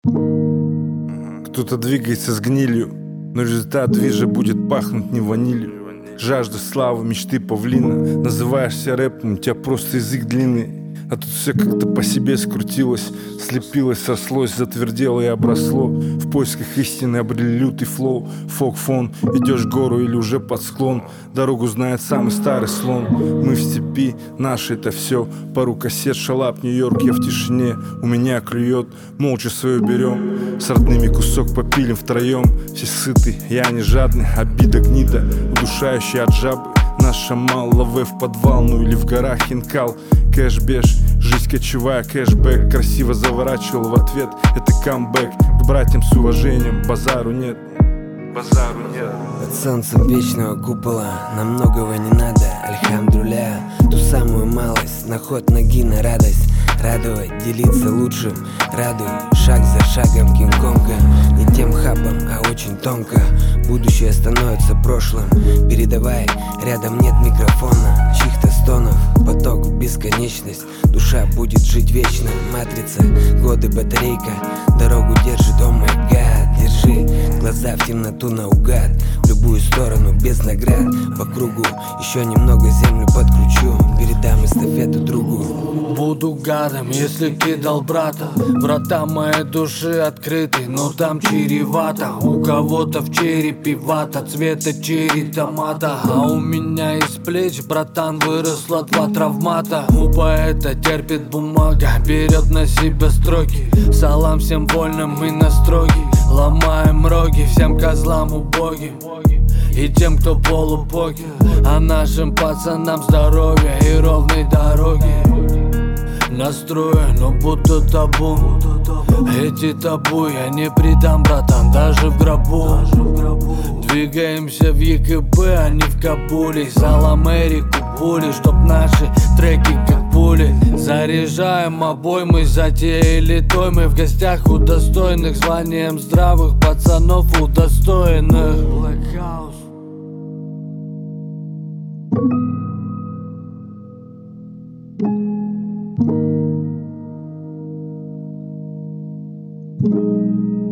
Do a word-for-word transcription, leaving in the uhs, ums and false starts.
Кто-то двигается с гнилью, но результат движа будет пахнуть не ванилью. Жажда славы, мечты павлина. Называешься рэпом, у тебя просто язык длинный. А тут все как-то по себе скрутилось, слепилось, сослось, затвердело и обросло. В поисках истины обрели лютый флоу. Фок-фон, идешь гору или уже под склон. Дорогу знает самый старый слон. Мы в степи, наше это все. Пару кассет, шалап, Нью-Йорк, я в тишине. У меня клюет, молча свое берем. С родными кусок попилим втроем. Все сыты, я не жадный, обида гнида, удушающая от жабы. Наша мало в подвал, ну или в горах хинкал. Кэшбэш, жизнь кочевая, кэшбэк. Красиво заворачивал в ответ, это камбэк. К братьям с уважением, базару нет. Базару нет. Под солнцем вечного купола нам многого не надо, альхамдуля. Ту самую малость, на ход ноги на радость. Радовать, делиться лучшим, радуй, шаг за шагом Кинг-Конга. Не тем хабом, а очень тонко. Будущее становится прошлым. Передавай, рядом нет микрофона, чьих-то стонов, поток в бесконечность. Душа будет жить вечно, матрица, годы батарейка. Дорогу держит, о май гад. Держи глаза в темноту наугад, в любую сторону без наград. По кругу еще немного землю подкручу, передам эстафету другу. Буду гадом, если кидал брата. Врата моей души открыты, но там чревато. У кого-то в черепе вата, цвета черри томата. А у меня из плеч, братан, выросло два травмата. У поэта терпит бумага, берет на себя строки. Салам всем вольным и настроги. Ломаем роги всем козлам убогим и тем, кто полупоки. А нашим пацанам здоровья и ровной дороги. Настроен, но будто табу. Эти табу я не предам, братан, даже в гробу. Двигаемся в ЕКБ, а не в Кабуле. Зал Америку пули, чтоб наши треки как пули. Заряжаем обоймы, затеяли той. Мы в гостях у достойных, званием здравых пацанов удостоенных. Blackhouse. Thank you.